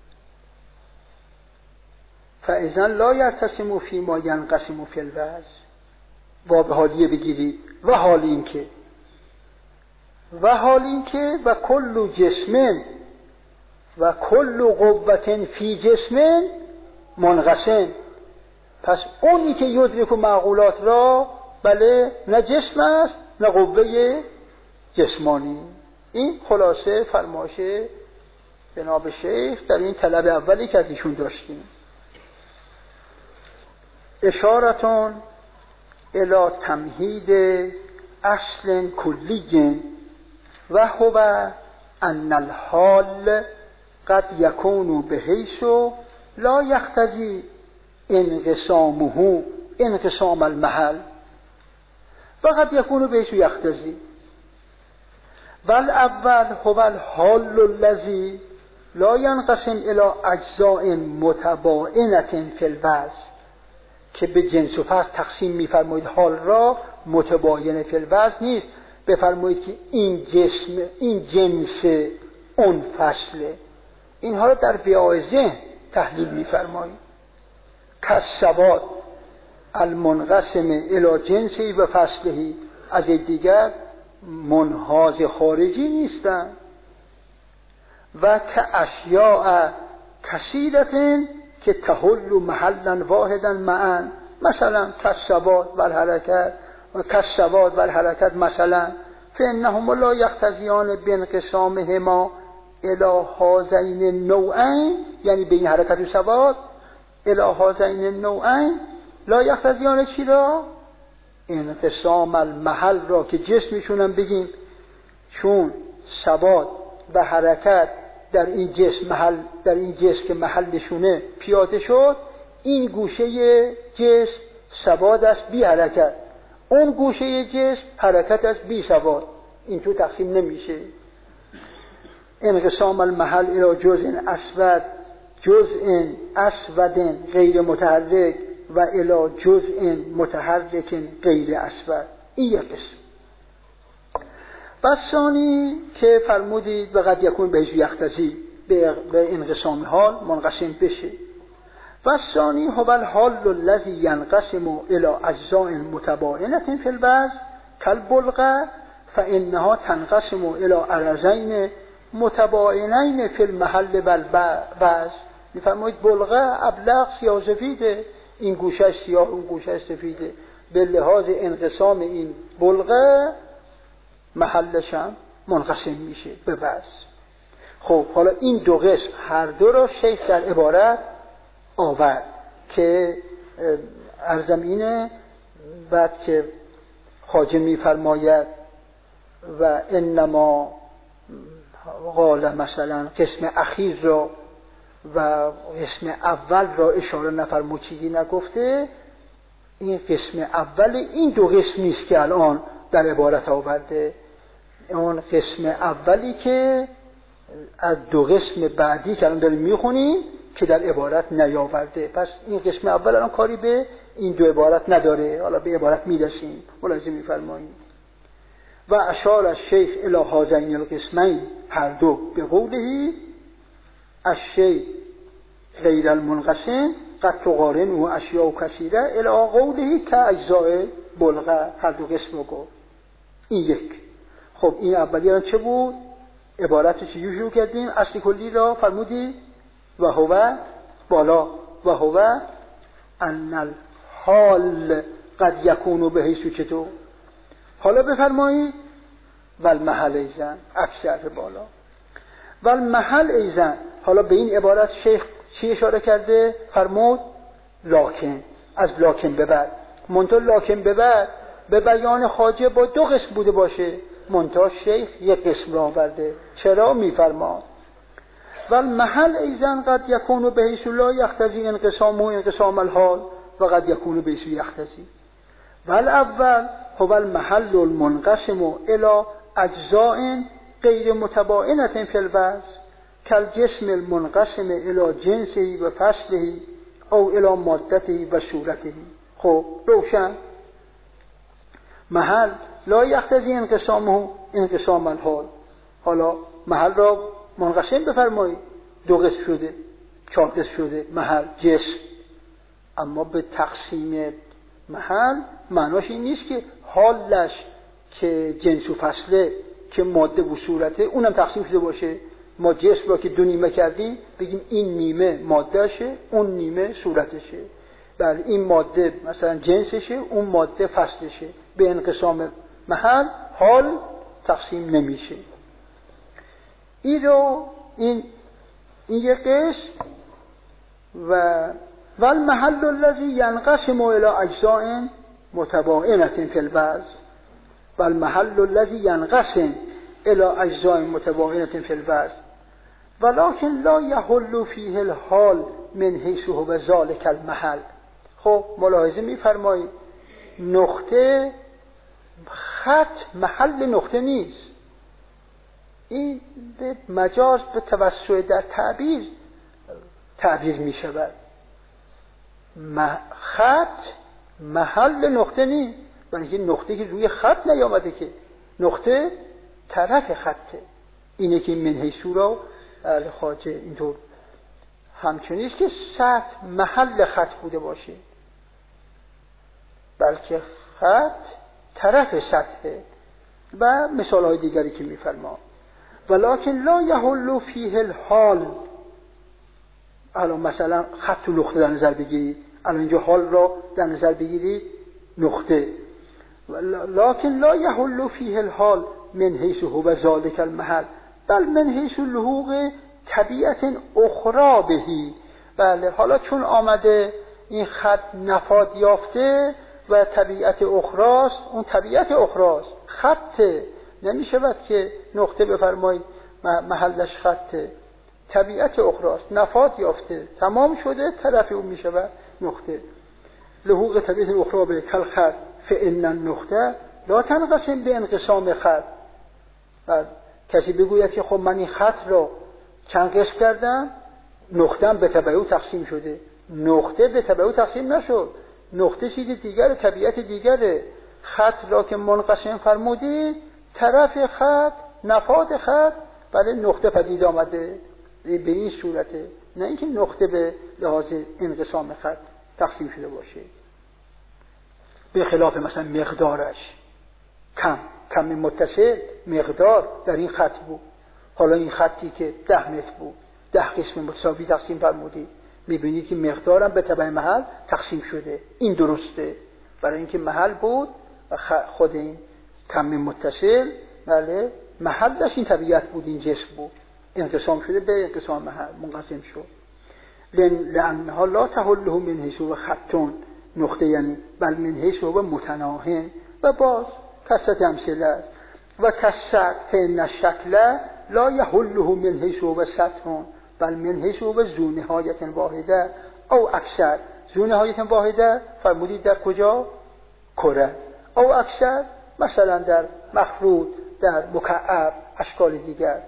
فاذا لا یرتسم فی ما ینقسم فی الوضع، و به حالیه بگیرید و حال این که و حال این که و کل جسم و کل قوة فی جسم منقسم. پس اونی که یدرک و معقولات را، بله، نه جسم است نه قوه جسمانی. این خلاصه فرمایش جناب شیخ در این طلب اولی که از ایشون داشتیم. اشارتون الی تمهید اصل کلی و هو ان الحال قد یکون بحیث لا یقتضی انقسامه انقسام المحل و قد یکون بحیث یقتضی. والاول هو الحال الذی لا ینقسم الی اجزاء متباینة فی الوضع، که به جنس و فصل تقسیم می‌فرمایید حال را متباین فی الوضع نیست، بفرمایید که این جسم این جنس اون فصله. اینها را در وعای ذهن تحلیل می‌فرمایید. کالسواد المنقسم الی جنسه و فصله، از دیگر منحاز خارجی نیستند. و که اشیاء کثیرة که تحل محلا واحدا معا، مثلا کالسواد و الحرکت و کالسواد و الحرکت مثلا، فانهما لا یقتضیان بانقسامهما الی هذین النوعین، یعنی به این حرکت و سواد الی هذین النوعین لا یقتضیان چی را؟ انقسام المحل را، که جسمشون بگیم چون سواد و حرکت در این جسم محل در این جسم که محلشونه پیاده شد، این گوشه جسم سواد است بی حرکت، اون گوشه جسم حرکت است بی سواد، این تو تقسیم نمیشه. انقسام المحل الی جزء اسود جزء اسود غیر متحرک و الی جزء متحرک غیر اسود، این یک قسم. بس ثانی که فرمودید و قد یکون بهش یختزی به انقسام حال منقسم بشه. بس ثانی هو الحال الذی ینقسم الی اجزاء متباینة فی الوضع کالبلغه فانها تنقسم الی عرضین متباینین فی المحل والوضع. میفرمایید بلغه ابلغ سیاه سفیده، این گوشه سیاه اون گوشه سفیده، به لحاظ انقسام این بلغه محلش هم منقسم میشه به وضع. خب حالا این دو قسم هر دو را شیخ در عبارت آورد که عرضم اینه، بعد که خواجه میفرماید و انما قال مثلا قسم اخیر را و قسم اول را اشاره نفرمود، چیزی نگفته، این قسم اول این دو قسم نیست که الان در عبارت آورده، اون قسم اولی که از دو قسم بعدی که الان داریم میخونیم که در عبارت نیاورده. پس این قسم اول الان کاری به این دو عبارت نداره، حالا به عبارت میرسیم. ملاحظه میفرمایید و اشار الشیخ الی هذین القسمین، هر دو به قوله الشیء غیر المنقسم قد تقارنه اشیاء کثیره الی قوله کاجزاء بلغه، هر دو قسم رو گفت. این یک. خب این اولی الان چه بود؟ عبارت رو چجوری شروع کردیم؟ اصل کلی را فرمودی و هو بالا و هو ان الحال قد یکون به حیث چطور. حالا بفرمایید و المحل ایزن، اکثر بالا و المحل ایزن. حالا به این عبارت شیخ چی اشاره کرده؟ فرمود لاکن، از لاکن به بعد، منتها لاکن به بعد به بیان خواجه با دو قسم بوده باشه، منتها شیخ یک قسم را آورده. چرا؟ میفرماد و المحل ایزن قد یکون به حیث لا یقتضی انقسامه انقسام الحال و قد یکون به حیث یقتضی. و الاول هو المحل المنقسم الی اجزاء غیر متباینة فی الوضع کالجسم المنقسم الی جنسه و فصله او الی مادته و صورته. خب روشن، محل لا یقتضی انقسامه انقسام الحال. حالا محل را منقسم بفرمایید، دو قسم شده، چهار قسم شده محل جسم، اما به تقسیم محل معناش این نیست که حالش که جنس و فصله که ماده و صورته اونم تقسیم شده باشه. ما جسم را که دو نیمه کردیم بگیم این نیمه مادهشه اون نیمه صورتشه، بله این ماده مثلا جنسشه اون ماده فصلشه. به انقسام محل حال تقسیم نمیشه. این رو این این یک قسم. و والمحل الذی ینقسم الی اجزاء متباینة فی الوضع والمحل الذی ینقسم الی اجزاء متباینة فی الوضع ولكن لا یحل فیه الحال من حیث هو ذلک المحل. خب ملاحظه میفرمایید نقطه خط محل نقطه نیست، این مجاز به توسع در تعبیر تعبیر می شود. خط محل نقطه نی، یعنی نقطه که روی خط نیامده، که نقطه طرف خطه. اینه که من حیث را اهل خواجه اینطور همچنین است که سطح محل خط بوده باشه، بلکه خط طرف سطحه. و مثال های دیگری که میفرما ولکن لا یحل فیه الحال. الان مثلا خط و نقطه در نظر بگیرید، الان اینجا حال را در نظر بگیرید، نقطه. لکن لا یحل فیه الحال من حیث هو ذلک المحل بل من حیث لحوق طبیعت اخرى بهی. بله، حالا چون آمده این خط نفاد یافته و طبیعت اخراست، اون طبیعت اخراست، خطه، نمی شود که نقطه بفرمایید محلش خطه، طبیعت اخراست، نفاد یافته، تمام شده، طرف اون می شود نقطه. لحوق طبیعت اخرى به کل خط فإن النقطه لا تنقسم به انقسام خط. و کسی بگوید که خب من این خط رو چند قسم کردم، نقطه هم به تبع او تقسیم شده. نقطه به تبع او تقسیم نشد، نقطه چیز دیگره، طبیعت دیگره. خط را که منقسم فرمودید، طرف خط، نفاد خط، بله نقطه پدید آمده به این صورته، نه اینکه نقطه به لحاظ انقسام خط تقسیم شده باشه. به خلاف مثلا مقدارش، کم کم متصل مقدار در این خط بود، حالا این خطی که ده متر بود، ده قسم متساوی تقسیم فرمودید، میبینید که مقدارم به تبع محل تقسیم شده. این درسته، برای اینکه محل بود و خود این کم متصل، بله محلش این طبیعت بود، این جسم بود، انقسام شده به انقسام محل، منقسم شد. لأنها لا تحله من حیث هو خطون، نقطه یعنی، بل من حیث هو متناهن. و باز کسرت امثله است. و کسر فإن الشکل لا یحله من حیث هو سطح بل من حیث هو ذو نهایت واحده او اکثر. ذو نهایت واحده فرمودید در کجا؟ کره. او اکثر مثلا در مخروط، در مکعب، اشکال دیگر.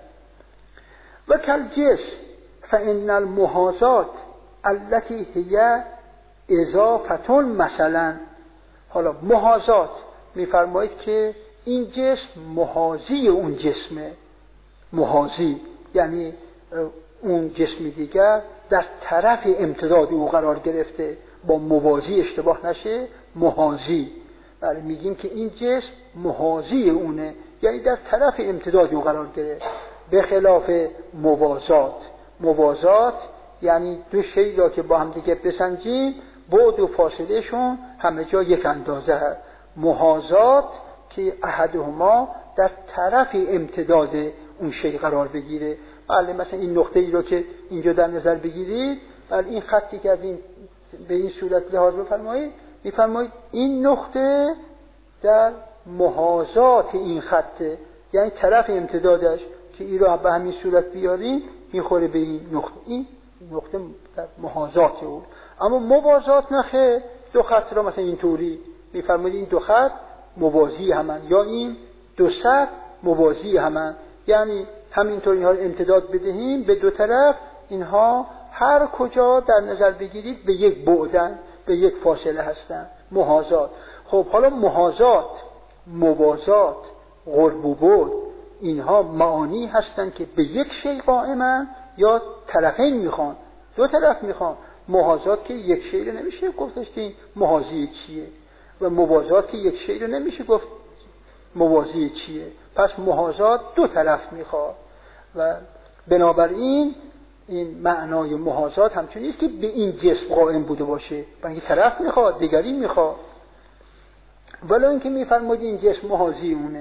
و کالجسم فإن المحاذات التي هي اضافه، مثلا حالا محاذات میفرمایید که این جسم محاذی اون جسمه. محاذی یعنی اون جسم دیگر در طرف امتداد او قرار گرفته، با موازی اشتباه نشه، محاذی. بله میگیم که این جسم محاذی اونه، یعنی در طرف امتداد او قرار گرفته. به خلاف موازات، موازات یعنی دو شی را که با هم دیگه بسنجیم، بعد و فاصله شون همه جا یک اندازه هست. محاذات که احدهما در طرف امتداد اون شی قرار بگیره. بله مثلا این نقطه ای رو که اینجا در نظر بگیرید، بله این خطی که از این به این صورت لحاظ بفرمایید، میفرمایید این نقطه در محاذات این خطه، یعنی طرف امتدادش که این رو به همین صورت بیاریم میخوره به این نقطه. این نقطه در محاذات او. اما موازات نخه، دو خط را مثلا اینطوری میفرمایید این دو خط موازی همن، یا این دو سطح موازی همن، یعنی همینطور اینها رو امتداد بدهیم به دو طرف، اینها هر کجا در نظر بگیرید به یک بعدن، به یک فاصله هستن. محاذات. خب حالا محاذات، موازات، قرب و بعد، اینها معانی هستن که به یک شی قائمن یا طرفین میخوان، دو طرف میخوان. محاذات که یک شی رو نمیشه گفتش که این محاذی چیه، و موازات که یک شی رو نمیشه گفت موازی چیه. پس محاذات دو طرف میخواد و بنابراین این معنای محاذات همچون نیست که به این جسم قائم بوده باشه، بلکه طرف میخواد، دیگری میخواد. ولی اینکه میفرماید این جسم محاذی اونه.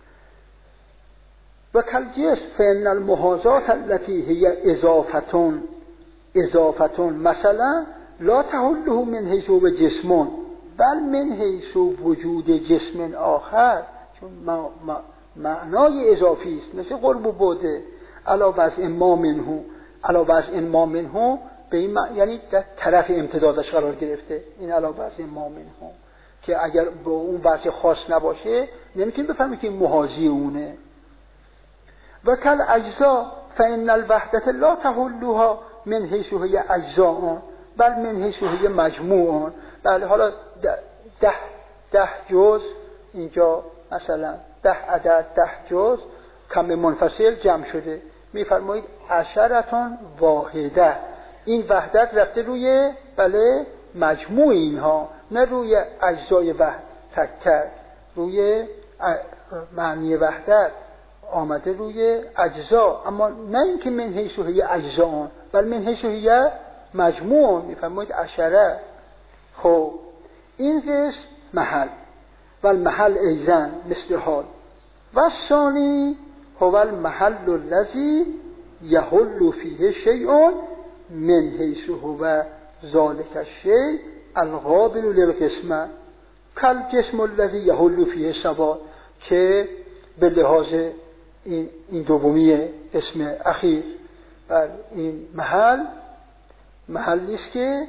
و کالجسم فإن المحاذات التي هي اضافه اضافه مثلا لا تحله من حیث هو جسم بل من حیث وجود جسم آخر، چون ما ما معنای اضافی است، مثل قرب و بعد. علاوه از ما منه، علاوه از ما منه به این معنی یعنی در طرف امتدادش قرار گرفته. این علاوه از ما منه که اگر با اون وضع خاص نباشه نمیتونیم بفهمیم که محاذی اونه. و کل اجزا فان الوحدت لا تحلها من حیث هی اجزاء بل من حیث هی مجموع. بله حالا ده ده جز اینجا مثلا ده عدد ده جز کم منفصل جمع شده، میفرمایید عشرتون واحده. این وحدت رفته روی بله مجموع اینها، نه روی اجزای وحدت تک تک. روی معنی وحدت آمده روی اجزا، اما نه اینکه من حیث هی اجزا بل من حیث هی مجموع. میفرمایید عشره. خب این قسم محل و المحل ایزن مثل حال و ثانی هو المحل الذی یحل فیه شیء من حیث هو ذلک الشیء القابل للقسمه کالجسم الذی یحل فیه ثبات، که به لحاظ این این دومی اسم اخیر بر این محل محلی است که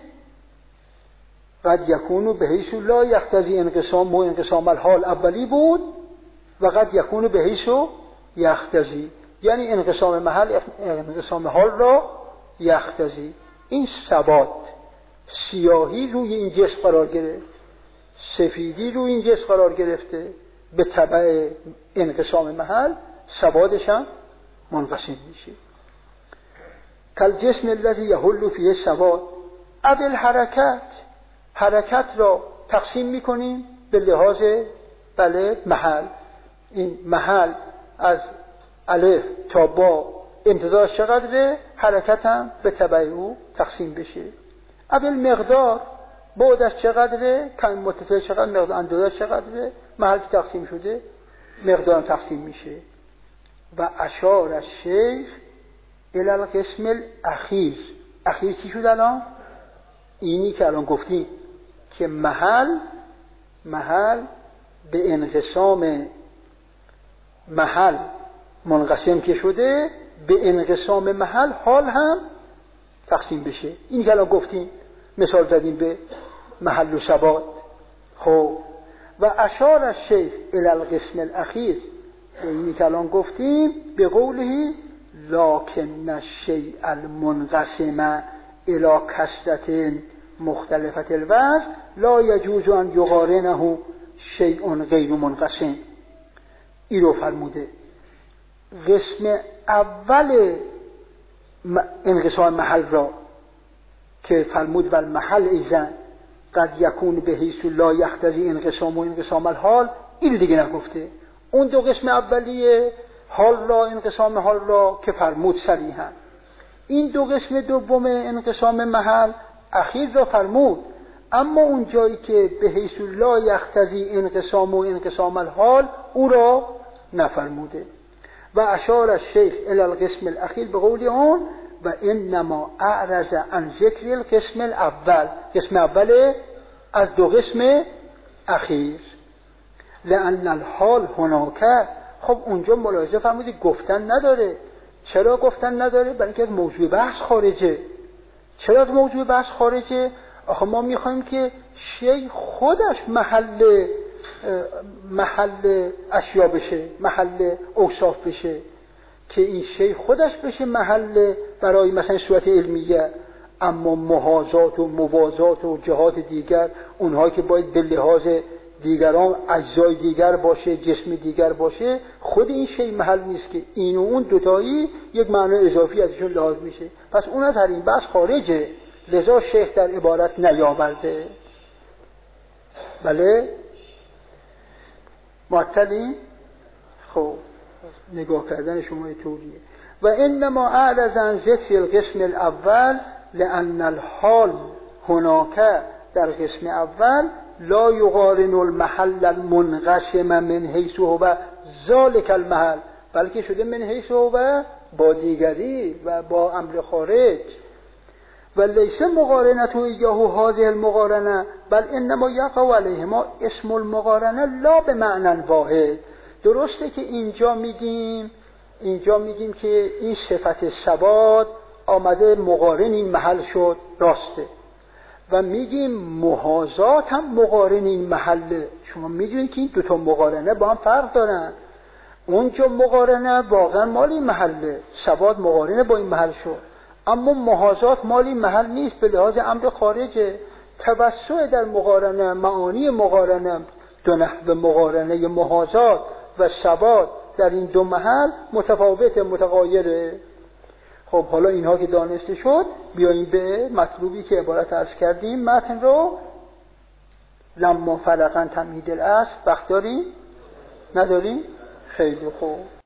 قد یکونو به حیث لا یقتضی انقسام و انقسام الحال اولی بود و قد یکونو به حیث یقتضی، یعنی انقسام محل انقسام حال را یقتضی. این ثبات سیاهی روی این جسم قرار گرفت، سفیدی روی این جسم قرار گرفته، به تبع انقسام محل ثباتش هم منقسم میشه. کل جسم الذی یحل فیه ثبات اول حرکت، حرکت را تقسیم میکنیم به لحاظ بله محل. این محل از الف تا با امتدادش چقدره، حرکت هم به تبع او تقسیم بشه. اول مقدار بعدش چقدره، کم متصل چقدر، مقدار اندازش چقدره، محل که تقسیم شده مقدار تقسیم میشه. و اشار الشیخ الی القسم الاخیر. اخیر چی شد الان؟ اینی که الان گفتیم که محل محل به انقسام محل منقسم که شده، به انقسام محل حال هم تقسیم بشه. اینی که الان گفتیم، مثال زدیم به محل و ثبات. خب و اشار الشیخ الی القسم الاخیر، اینی که الان گفتیم به قوله لکن الشیء المنقسم الی کثرة مختلفة الوزن لا یجوز ان یقارنه شیء غیر منقسم. این رو فرموده. قسم اول انقسام محل را که فرمود و المحل ایزن قد یکون به حیث لا یقتضی انقسام و انقسام الحال، این دیگه نگفته. اون دو قسم اولیه حال را انقسام حال را که فرمود صریحا، این دو قسم دوم انقسام محل اخیر را فرمود، اما اون جایی که به حیث لا یقتضی انقسام و انقسام الحال او را نفرموده. و اشار الشیخ الی القسم الاخیر به قول اون و انما اعرض عن ذکر القسم الاول، قسم اول از دو قسم اخیر. لأن الحال هناك، خب اونجا ملاحظه فرمودید گفتن نداره. چرا گفتن نداره؟ برای اینکه از موضوع بحث خارجه. چرا از موضوع بحث خارجه؟ آخه ما میخوایم که شیء خودش محل محل اشیا بشه، محل اوصاف بشه، که این شیء خودش بشه محل برای مثلا صورت علمیه. اما محاذات و موازات و جهات دیگر، اونها که باید به لحاظ دیگران اجزای دیگر باشه، جسم دیگر باشه، خود این شیء محل نیست که این و اون دوتایی یک معنی اضافی ازشون لحاظ میشه. پس اون از هر این بحث خارجه، لذا شیخ در عبارت نیاورده. بله معطلی؟ خب نگاه کردن شما طوریه. و انما اعرض عن ذکر القسم الاول لان الحال هناك، در قسم اول لا یقارن المحل المنقسم من حیث هو ذلک المحل، بلکه شده من حیث هو با دیگری و با امر خارج. و لیس مقارنته ایاه هذه المقارنه بل انما یقع علیهما اسم المقارنه لا به معنی واحد. درسته که اینجا میگیم اینجا میگیم که این صفت ثبات آمده مقارن این محل شد، راسته، و میگیم محاذات هم مقارن این محله. شما میدونید که این دوتا مقارنه با هم فرق دارن. اونجا مقارنه واقعا مال این محله، ثبات مقارنه با این محل شد، اما محاذات مال این محل نیست، به لحاظ امر خارجه. توسع در مقارنه، معانی مقارنه، دو نحو مقارنه محاذات و ثبات در این دو محل متفاوت متغایره. خب حالا اینها که دانسته شد، بیاییم به مطلوبی که عبارت عرض کردیم. متن رو لما فرقن تمهید الاصل وقت داریم؟ نداریم؟ خیلی خوب.